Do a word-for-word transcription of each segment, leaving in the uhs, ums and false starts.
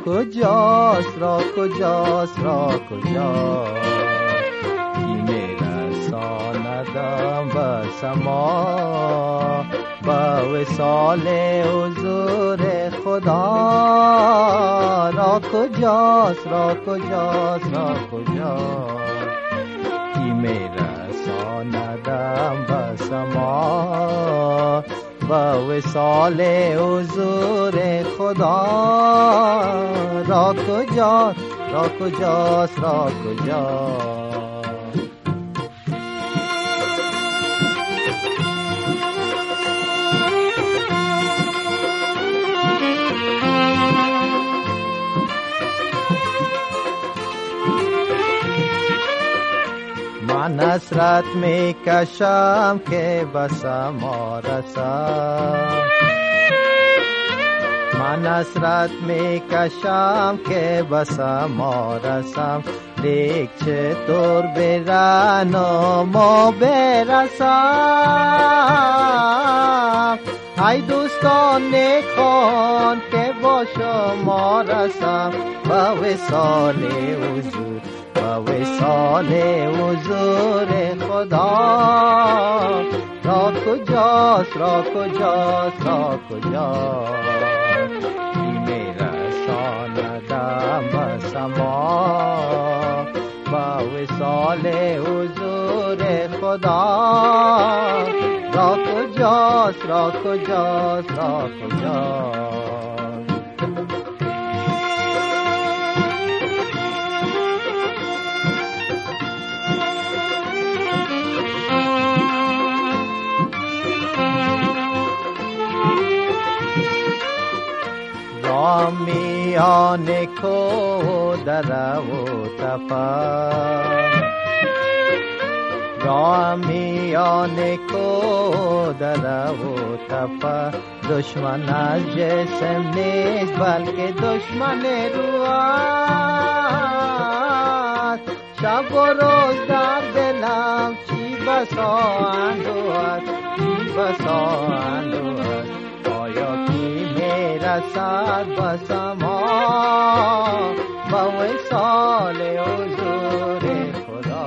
کجاست، را کجاست، را کجاست؟ کی میرساندم به سما، به وصال حضور خدا؟ را کجاست، را کجاست، را کجاست؟ کی میرساندم به سما، به وصال حضور خدا؟ را کجاست، را کجاست، را کجاست؟ من حسرت می کشم که به سما رسم، من حسرت می کشم که به سما رسم، لیک چطور برنم و برسم؟ ای دوستان نیکان که با شما رسم، به وصال حضور، به وصال حضور خدا؟ را کجاست، را کجاست، را کجاست؟ کی میرساندم به سما، به وصال حضور خدا؟ را کجاست، را کجاست، را کجاست؟ میان کو در و تپا، را میان کو در و تپا، دشمن از جسم نیست بلکه دشمن روح است. شب و روز در دلم چی بسا اندوه است، چی بسا اندوه است. آیا کی میرسد به سما، به وصال حضور خدا؟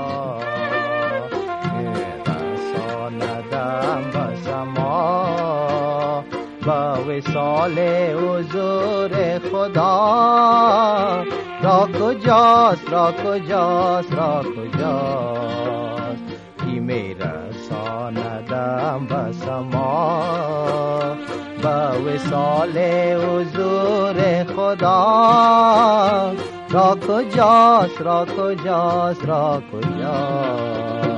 میرساندم به سما، به وصال حضور خدا؟ را کجاست، را کجاست، را کجاست؟ کی میرساندم به سما، به وصال حضور خدا؟ را کجاست، را کجاست، را کجاست؟